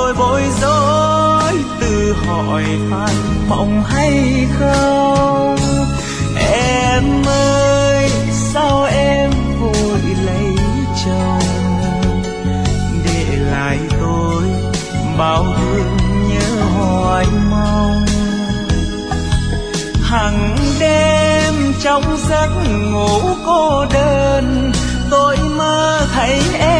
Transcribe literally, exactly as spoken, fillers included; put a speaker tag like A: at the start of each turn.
A: tôi bối rối tự hỏi phải mộng hay không. Em ơi sao em vội lấy chồng, để lại tôi bao thương nhớ hoài mong. Hằng đêm trong giấc ngủ cô đơn tôi mơ thấy em